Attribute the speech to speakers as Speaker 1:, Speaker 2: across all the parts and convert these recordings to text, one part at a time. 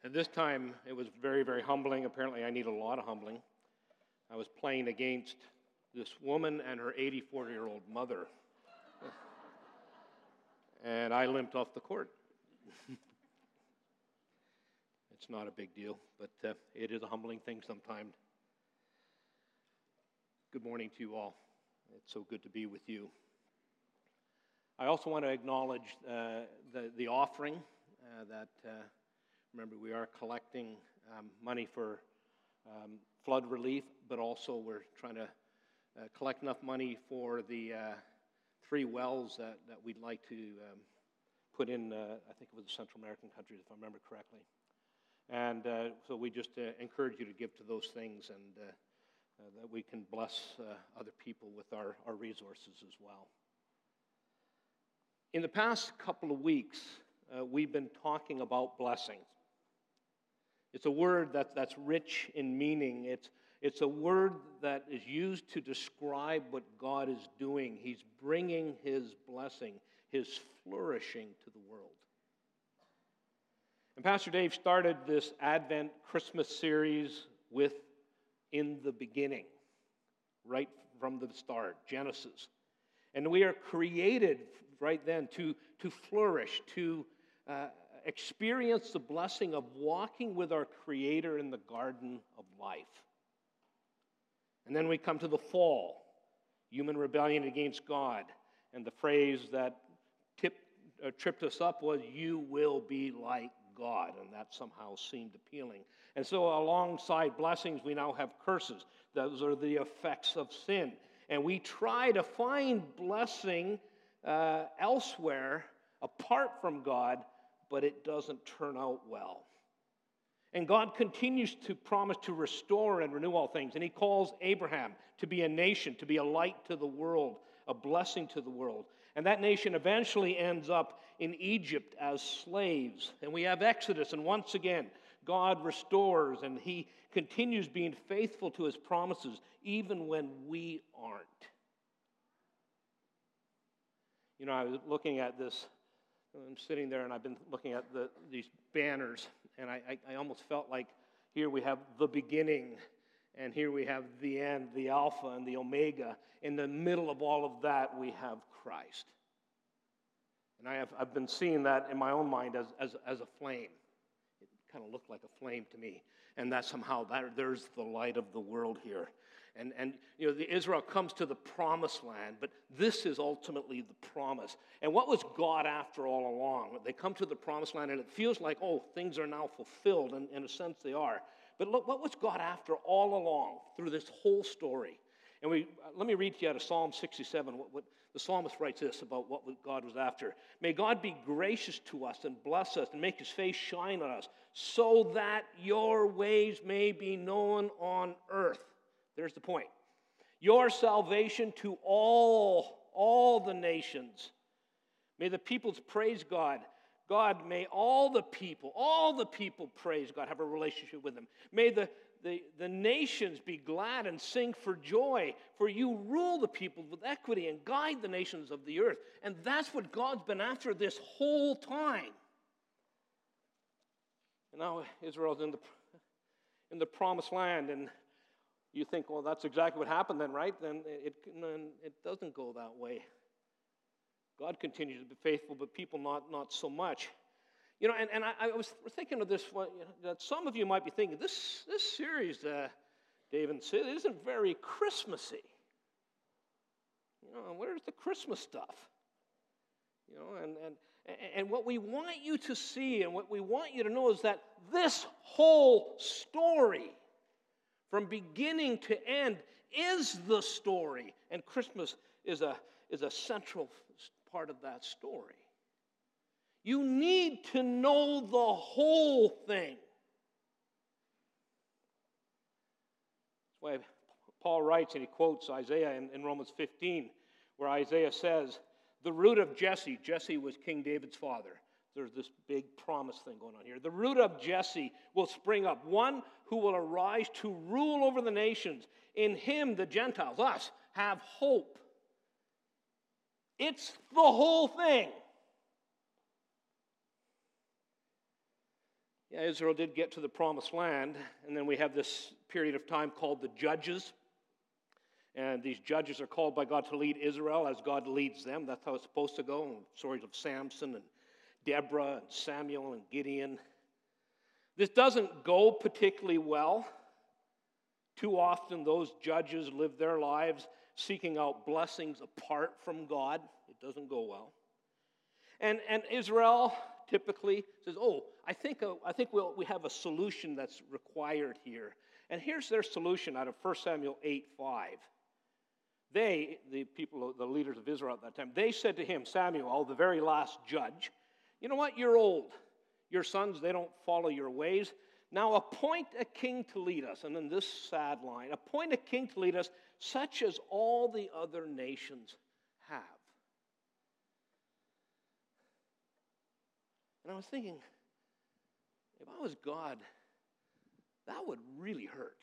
Speaker 1: And this time, it was very, very humbling. Apparently, I need a lot of humbling. I was playing against this woman and her 84-year-old mother. And I limped off the court. It's not a big deal, but it is a humbling thing sometimes. Good morning to you all. It's so good to be with you. I also want to acknowledge the offering that, remember, we are collecting money for flood relief, but also we're trying to collect enough money for the 3 wells that we'd like to put in, I think it was the Central American countries, if I remember correctly. And so we just encourage you to give to those things, and that we can bless other people with our resources as well. In the past couple of weeks, we've been talking about blessings. It's a word that's rich in meaning. It's a word that is used to describe what God is doing. He's bringing His blessing, His flourishing to the world. And Pastor Dave started this Advent Christmas series with In the Beginning, right from the start, Genesis. And we are created right then to flourish, to experience the blessing of walking with our Creator in the garden of life. And then we come to the fall, human rebellion against God. And the phrase that tripped us up was, "You will be like God," and that somehow seemed appealing. And so alongside blessings, we now have curses. Those are the effects of sin. And we try to find blessing elsewhere apart from God, but it doesn't turn out well. And God continues to promise to restore and renew all things. And He calls Abraham to be a nation, to be a light to the world, a blessing to the world. And that nation eventually ends up in Egypt as slaves. And we have Exodus, and once again, God restores, and He continues being faithful to His promises, even when we aren't. You know, I was looking at this. I'm sitting there, and I've been looking at these banners, and I almost felt like here we have the beginning, and here we have the end, the Alpha and the Omega. In the middle of all of that, we have Christ. And I've been seeing that in my own mind as a flame. It kind of looked like a flame to me. And that somehow, there's the light of the world here. And you know, Israel comes to the promised land, but this is ultimately the promise. And what was God after all along? They come to the promised land, and it feels like, oh, things are now fulfilled, and in a sense they are. But look, what was God after all along through this whole story? And let me read to you out of Psalm 67, what the psalmist writes this about what God was after. "May God be gracious to us and bless us and make His face shine on us, so that your ways may be known on earth." There's the point. "Your salvation to all the nations. May the peoples praise God. God, may all the people praise God, have a relationship with Him. May the nations be glad and sing for joy, for you rule the peoples with equity and guide the nations of the earth." And that's what God's been after this whole time. And now Israel's in the promised land, and you think, well, that's exactly what happened then, right? Then it doesn't go that way. God continues to be faithful, but people not so much. You know, and I was thinking of this, that some of you might be thinking, this series, Dave and Sid, isn't very Christmassy. You know, where's the Christmas stuff? You know, and what we want you to see and what we want you to know is that this whole story, from beginning to end, is the story. And Christmas is a central part of that story. You need to know the whole thing. That's why Paul writes, and he quotes Isaiah in Romans 15, where Isaiah says, "The root of Jesse," Jesse was King David's father. There's this big promise thing going on here. "The root of Jesse will spring up, one who will arise to rule over the nations. In him, the Gentiles, us, have hope." It's the whole thing. Yeah, Israel did get to the promised land, and then we have this period of time called the Judges. And these judges are called by God to lead Israel as God leads them. That's how it's supposed to go. Stories of Samson and Deborah and Samuel and Gideon. This doesn't go particularly well. Too often those judges live their lives seeking out blessings apart from God. It doesn't go well. And Israel typically says, I think we have a solution that's required here. And here's their solution out of 1 Samuel 8:5. They, the people, the leaders of Israel at that time, they said to him, Samuel, the very last judge, you know what, you're old. Your sons, they don't follow your ways. Now appoint a king to lead us. And then this sad line, appoint a king to lead us such as all the other nations have. And I was thinking, if I was God, that would really hurt.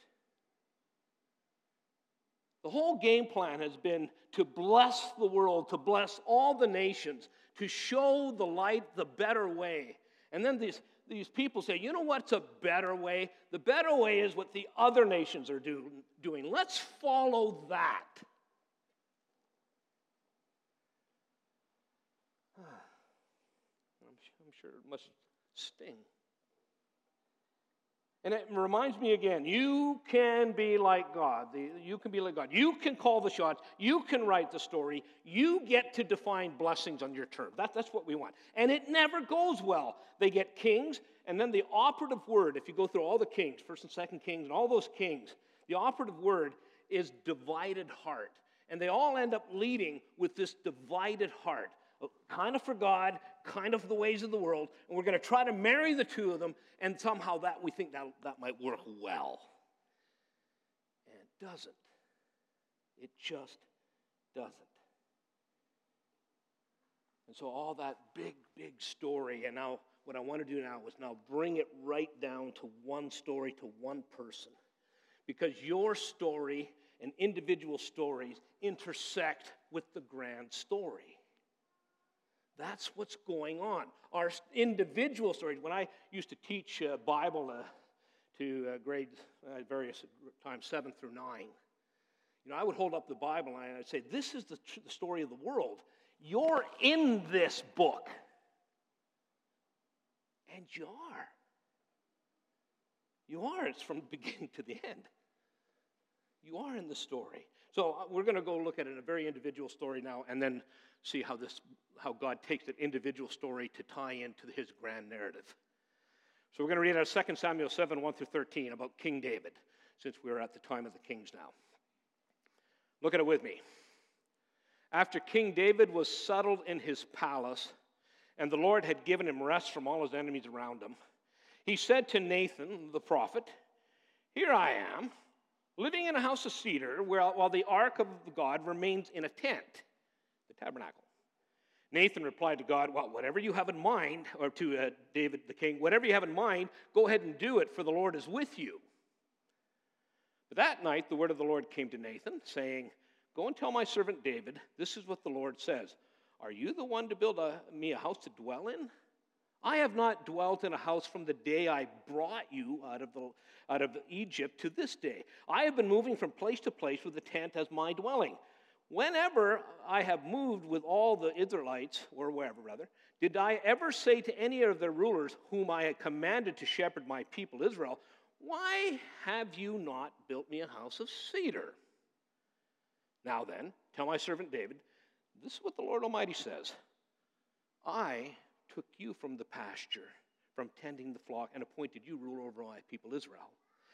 Speaker 1: The whole game plan has been to bless the world, to bless all the nations, to show the light, the better way. And then these people say, you know what's a better way? The better way is what the other nations are doing. Let's follow that. I'm sure it must sting. And it reminds me again, you can be like God. You can be like God. You can call the shots. You can write the story. You get to define blessings on your terms. That's what we want. And it never goes well. They get kings, and then the operative word, if you go through all the kings, 1st and 2nd Kings, and all those kings, the operative word is divided heart. And they all end up leading with this divided heart. Kind of for God, kind of the ways of the world, and we're going to try to marry the two of them, and somehow we think that might work well. And it doesn't. It just doesn't. And so all that big story, and now what I want to do now is now bring it right down to one story, to one person. Because your story and individual stories intersect with the grand story. That's what's going on. Our individual stories. When I used to teach Bible to grades various times 7 through 9, I would hold up the Bible and I'd say, "This is the story of the world. You're in this book, and you are. You are. It's from the beginning to the end. You are in the story." So we're going to go look at a very individual story now, and then see how God takes that individual story to tie into his grand narrative. So we're going to read out of 2 Samuel 7, 1 through 13 about King David, since we're at the time of the kings now. Look at it with me. After King David was settled in his palace, and the Lord had given him rest from all his enemies around him, he said to Nathan the prophet, "Here I am, living in a house of cedar, while the ark of God remains in a tent," the tabernacle. Nathan replied to God, "Well, whatever you have in mind," or to David the king, "whatever you have in mind, go ahead and do it, for the Lord is with you." But that night the word of the Lord came to Nathan, saying, "Go and tell my servant David, this is what the Lord says. Are you the one to build me a house to dwell in? I have not dwelt in a house from the day I brought you out of Egypt to this day. I have been moving from place to place with the tent as my dwelling. Whenever I have moved with all the Israelites," or wherever rather, "did I ever say to any of their rulers whom I had commanded to shepherd my people Israel, 'Why have you not built me a house of cedar?' Now then, tell my servant David, this is what the Lord Almighty says. I took you from the pasture, from tending the flock, and appointed you ruler over my people Israel.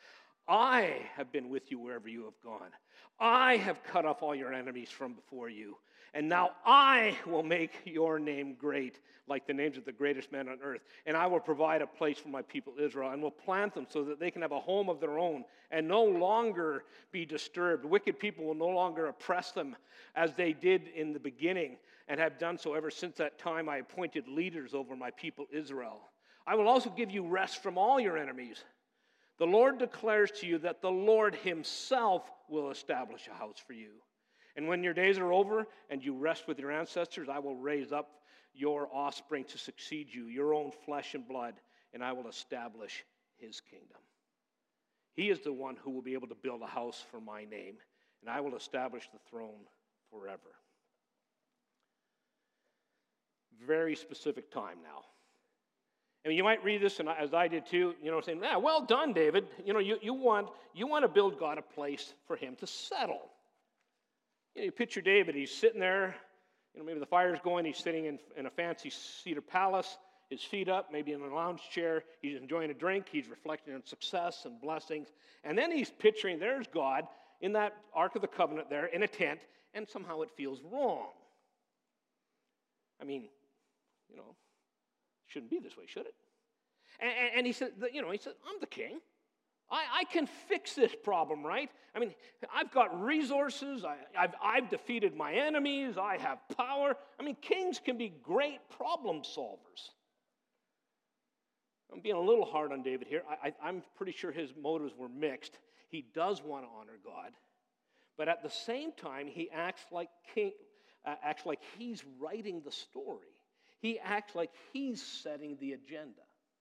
Speaker 1: I have been with you wherever you have gone. I have cut off all your enemies from before you. And now I will make your name great, like the names of the greatest men on earth. And I will provide a place for my people Israel, and will plant them so that they can have a home of their own and no longer be disturbed. Wicked people will no longer oppress them as they did in the beginning, and have done so ever since that time I appointed leaders over my people Israel. I will also give you rest from all your enemies. The Lord declares to you that the Lord himself will establish a house for you. And when your days are over and you rest with your ancestors, I will raise up your offspring to succeed you, your own flesh and blood, and I will establish his kingdom. He is the one who will be able to build a house for my name, and I will establish the throne forever. Very specific time now. I mean, you might read this, and as I did too, saying, "Yeah, well done, David. You want to build God a place for him to settle." You picture David. He's sitting there. Maybe the fire's going. He's sitting in a fancy cedar palace, his feet up, maybe in a lounge chair. He's enjoying a drink. He's reflecting on success and blessings. And then he's picturing there's God in that Ark of the Covenant there in a tent, and somehow it feels wrong. I mean, shouldn't be this way, should it? And he said, I'm the king. I can fix this problem, right? I mean, I've got resources. I've defeated my enemies. I have power. I mean, kings can be great problem solvers. I'm being a little hard on David here. I'm pretty sure his motives were mixed. He does want to honor God, but at the same time, he acts like he's writing the story. He acts like he's setting the agenda.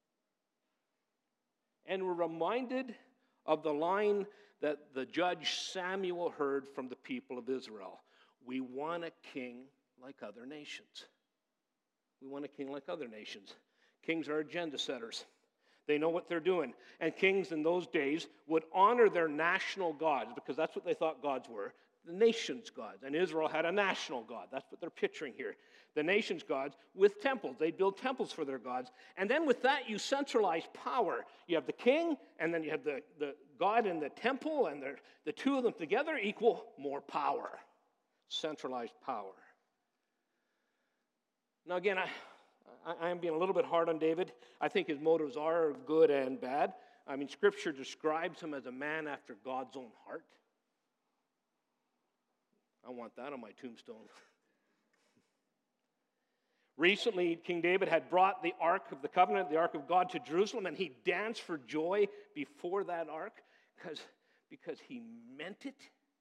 Speaker 1: And we're reminded of the line that the judge Samuel heard from the people of Israel. We want a king like other nations. We want a king like other nations. Kings are agenda setters. They know what they're doing. And kings in those days would honor their national gods, because that's what they thought gods were, the nation's gods. And Israel had a national God. That's what they're picturing here. The nation's gods with temples. They'd build temples for their gods. And then with that, you centralize power. You have the king, and then you have the God in the temple, and the two of them together equal more power. Centralized power. Now again, I am being a little bit hard on David. I think his motives are good and bad. I mean, Scripture describes him as a man after God's own heart. I want that on my tombstone. Recently, King David had brought the Ark of the Covenant, the Ark of God, to Jerusalem, and he danced for joy before that Ark because he meant it.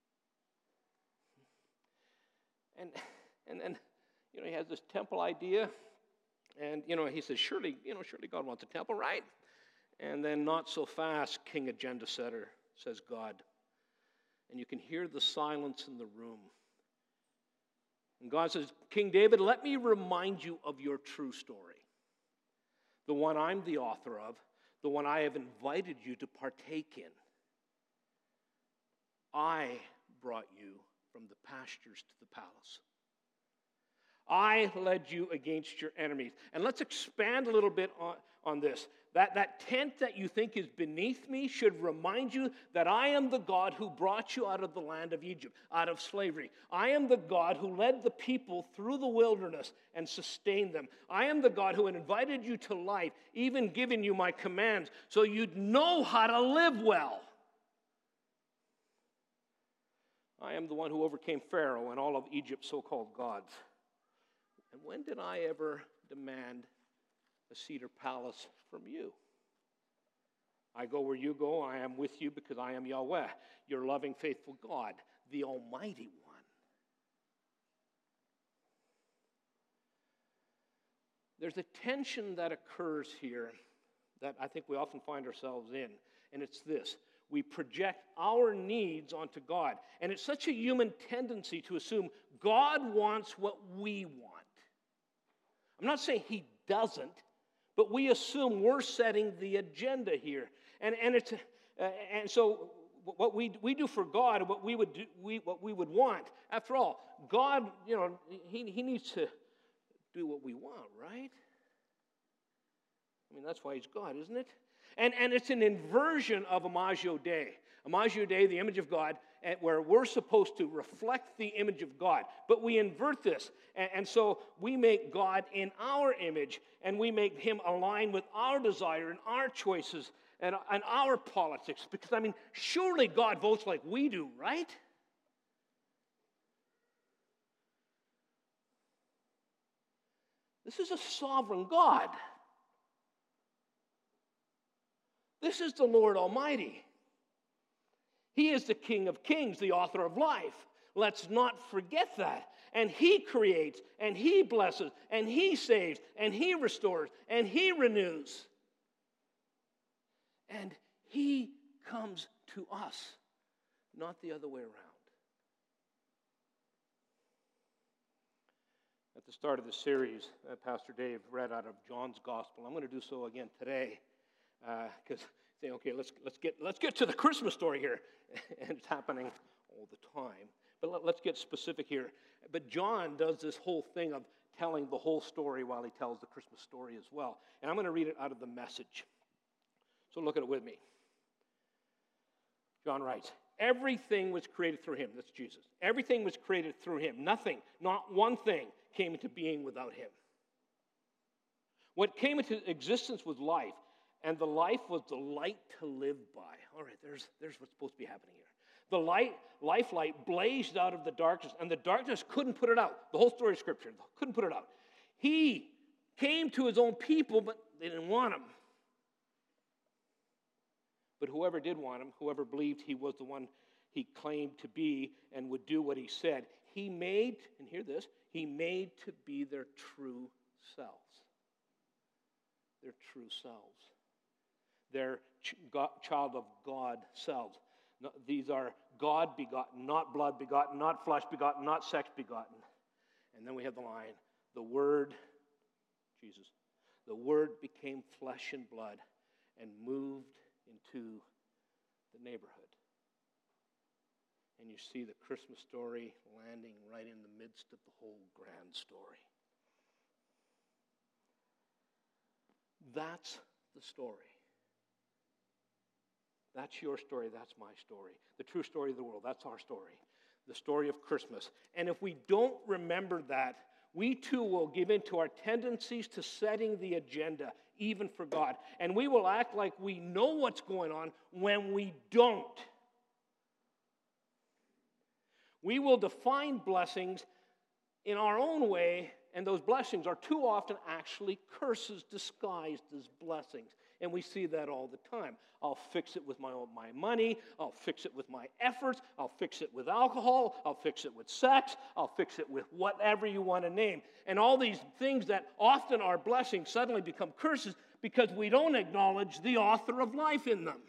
Speaker 1: And then, he has this temple idea, and, he says, surely God wants a temple, right? And then, not so fast, King Agenda Setter, says God. And you can hear the silence in the room. And God says, King David, let me remind you of your true story. The one I'm the author of, the one I have invited you to partake in. I brought you from the pastures to the palace. I led you against your enemies. And let's expand a little bit on this. That tent that you think is beneath me should remind you that I am the God who brought you out of the land of Egypt, out of slavery. I am the God who led the people through the wilderness and sustained them. I am the God who invited you to life, even giving you my commands, so you'd know how to live well. I am the one who overcame Pharaoh and all of Egypt's so-called gods. And when did I ever demand a cedar palace from you? I go where you go. I am with you because I am Yahweh, your loving, faithful God, the Almighty One. There's a tension that occurs here that I think we often find ourselves in, and it's this. We project our needs onto God, and it's such a human tendency to assume God wants what we want. I'm not saying he doesn't, but we assume we're setting the agenda here. And so what we do for God, what we would want. After all, God, he needs to do what we want, right? I mean, that's why he's God, isn't it? And it's an inversion of Imago Dei. Imago Dei, the image of God, where we're supposed to reflect the image of God. But we invert this. And so we make God in our image, and we make him align with our desire and our choices and our politics. Because, surely God votes like we do, right? This is a sovereign God. This is the Lord Almighty. He is the King of Kings, the author of life. Let's not forget that. And he creates, and he blesses, and he saves, and he restores, and he renews. and he comes to us, not the other way around. At the start of the series, Pastor Dave read out of John's Gospel. I'm going to do so again today, because saying, okay, let's get to the Christmas story here, and it's happening all the time. But let's get specific here. But John does this whole thing of telling the whole story while he tells the Christmas story as well. And I'm going to read it out of the Message. So look at it with me. John writes, everything was created through him. That's Jesus. Everything was created through him. Nothing, not one thing, came into being without him. What came into existence was life, and the life was the light to live by. All right, there's what's supposed to be happening here. The life light blazed out of the darkness, and the darkness couldn't put it out. The whole story of Scripture couldn't put it out. He came to his own people, but they didn't want him. But whoever did want him, whoever believed he was the one he claimed to be and would do what he said, he made, and hear this, he made to be their true selves. Their true selves. Their child of God selves. These are God begotten, not blood begotten, not flesh begotten, not sex begotten. And then we have the line, the Word, Jesus, the Word became flesh and blood and moved into the neighborhood. And you see the Christmas story landing right in the midst of the whole grand story. That's the story. That's your story, that's my story. The true story of the world, that's our story. The story of Christmas. And if we don't remember that, we too will give in to our tendencies to setting the agenda, even for God. And we will act like we know what's going on when we don't. We will define blessings in our own way, and those blessings are too often actually curses disguised as blessings. And we see that all the time. I'll fix it with my money. I'll fix it with my efforts. I'll fix it with alcohol. I'll fix it with sex. I'll fix it with whatever you want to name. And all these things that often are blessings suddenly become curses because we don't acknowledge the author of life in them.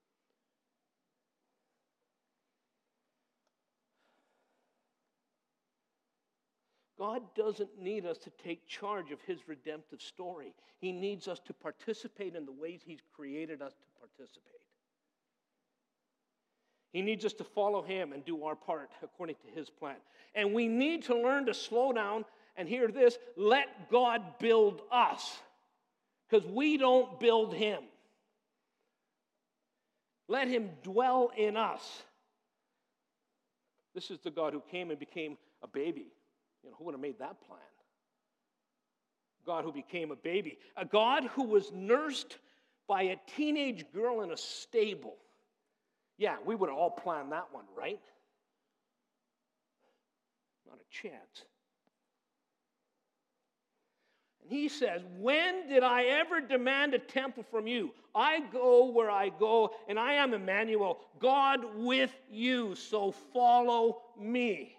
Speaker 1: God doesn't need us to take charge of his redemptive story. He needs us to participate in the ways he's created us to participate. He needs us to follow him and do our part according to his plan. And we need to learn to slow down and hear this, let God build us, because we don't build him. Let him dwell in us. This is the God who came and became a baby. You know, who would have made that plan? God who became a baby. A God who was nursed by a teenage girl in a stable. Yeah, we would have all planned that one, right? Not a chance. And he says, when did I ever demand a temple from you? I go where I go, and I am Emmanuel, God with you, so follow me.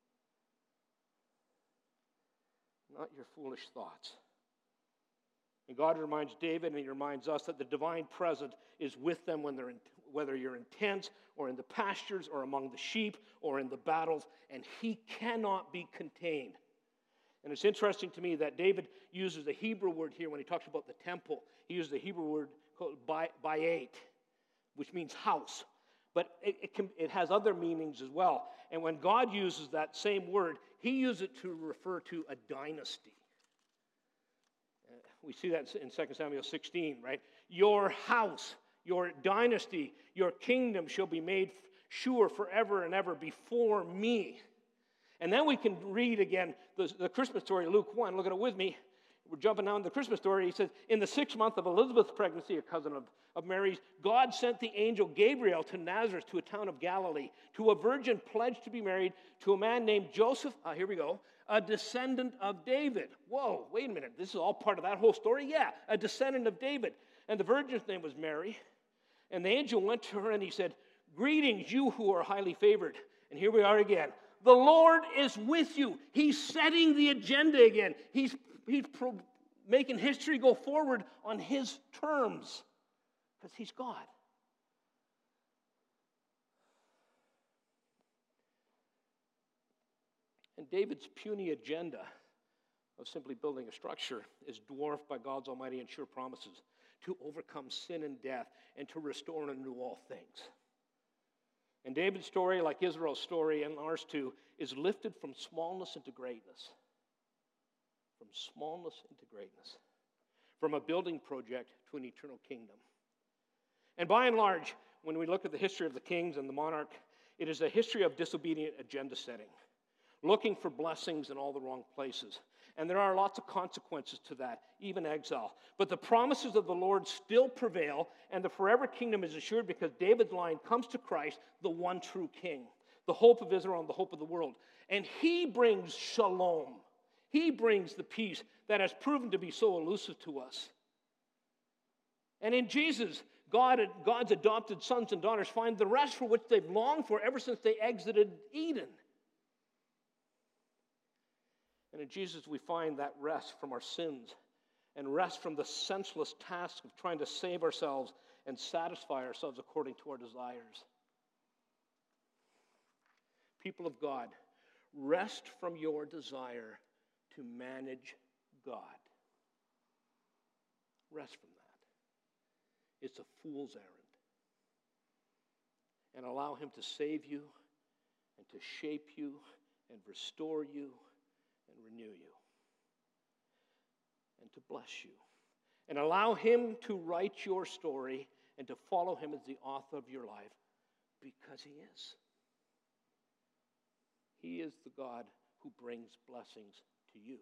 Speaker 1: Not your foolish thoughts. And God reminds David, and he reminds us that the divine presence is with them when whether you're in tents or in the pastures or among the sheep or in the battles, and he cannot be contained. And it's interesting to me that David uses the Hebrew word here when he talks about the temple. He uses the Hebrew word called bayit, which means house. But it has other meanings as well. And when God uses that same word, he uses it to refer to a dynasty. We see that in 2 Samuel 16, right? Your house, your dynasty, your kingdom shall be made sure forever and ever before me. And then we can read again the Christmas story, Luke 1. Look at it with me. We're jumping down to the Christmas story. He says, in the 6th month of Elizabeth's pregnancy, a cousin of Mary's, God sent the angel Gabriel to Nazareth, to a town of Galilee, to a virgin pledged to be married to a man named Joseph, here we go, a descendant of David. Whoa, wait a minute. This is all part of that whole story? Yeah, a descendant of David. And the virgin's name was Mary. And the angel went to her and he said, greetings, you who are highly favored. And here we are again. The Lord is with you. He's setting the agenda again. He's making history go forward on his terms. because he's God. And David's puny agenda of simply building a structure is dwarfed by God's almighty and sure promises to overcome sin and death and to restore and renew all things. And David's story, like Israel's story and ours too, is lifted from smallness into greatness. From smallness into greatness. From a building project to an eternal kingdom. And by and large, when we look at the history of the kings and the monarch, it is a history of disobedient agenda setting. Looking for blessings in all the wrong places. And there are lots of consequences to that, even exile. But the promises of the Lord still prevail, and the forever kingdom is assured because David's line comes to Christ, the one true king, the hope of Israel and the hope of the world. And he brings shalom. He brings the peace that has proven to be so elusive to us. And in Jesus, God's adopted sons and daughters find the rest for which they've longed for ever since they exited Eden. And in Jesus, we find that rest from our sins and rest from the senseless task of trying to save ourselves and satisfy ourselves according to our desires. People of God, rest from your desire to manage God. Rest from that. It's a fool's errand. And allow him to save you and to shape you and restore you and renew you, and to bless you. And allow him to write your story and to follow him as the author of your life, because he is. He is the God who brings blessings to you.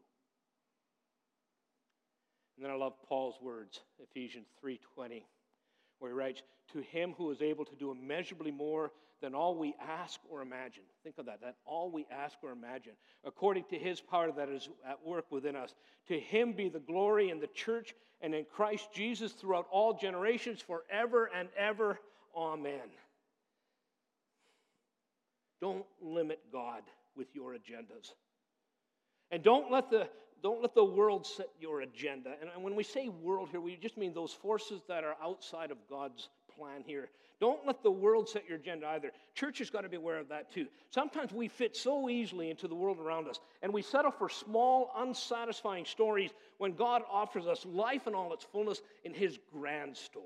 Speaker 1: And then I love Paul's words, Ephesians 3:20, where he writes, to him who is able to do immeasurably more than all we ask or imagine. Think of that all we ask or imagine, according to his power that is at work within us. To him be the glory in the church and in Christ Jesus throughout all generations, forever and ever. Amen. Don't limit God with your agendas. And don't let the world set your agenda. And when we say world here, we just mean those forces that are outside of God's plan here. Don't let the world set your agenda either. Church has got to be aware of that too. Sometimes we fit so easily into the world around us, and we settle for small, unsatisfying stories when God offers us life in all its fullness in his grand story.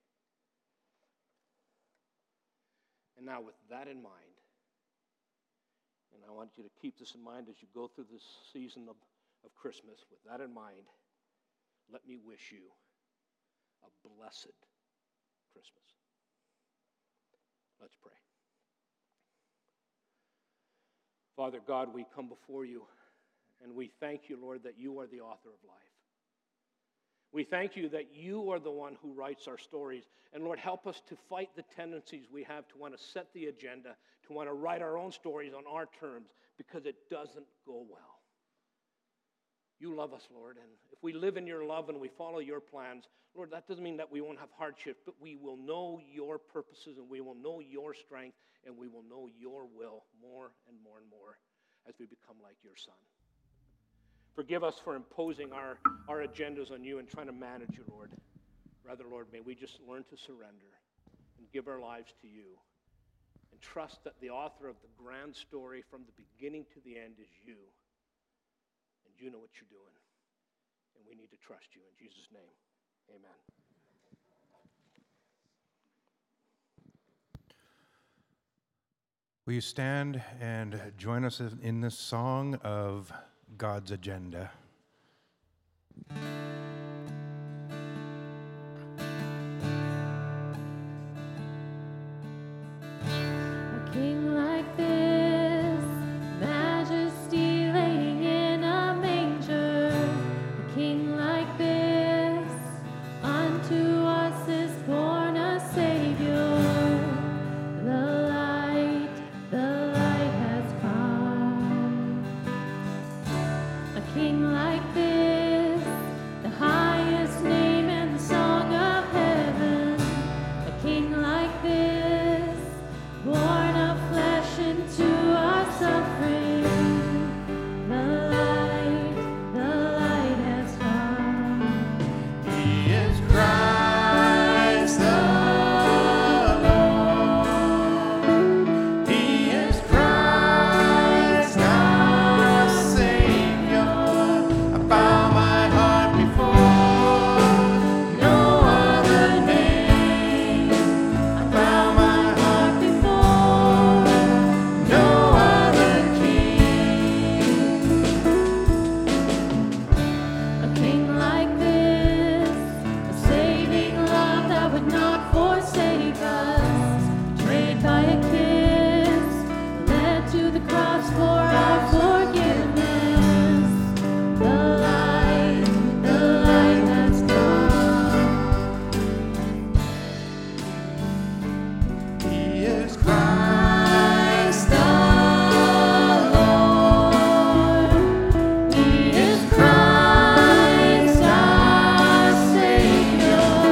Speaker 1: And now with that in mind, and I want you to keep this in mind as you go through this season of Christmas, with that in mind, let me wish you a blessed Christmas. Let's pray. Father God, we come before you, and we thank you, Lord, that you are the author of life. We thank you that you are the one who writes our stories. And Lord, help us to fight the tendencies we have to want to set the agenda, to want to write our own stories on our terms, because it doesn't go well. You love us, Lord, and if we live in your love and we follow your plans, Lord, that doesn't mean that we won't have hardship, but we will know your purposes and we will know your strength and we will know your will more and more and more as we become like your Son. Forgive us for imposing our agendas on you and trying to manage you, Lord. Rather, Lord, may we just learn to surrender and give our lives to you and trust that the author of the grand story from the beginning to the end is you. And you know what you're doing. And we need to trust you. In Jesus' name, amen.
Speaker 2: Will you stand and join us in this song of God's agenda?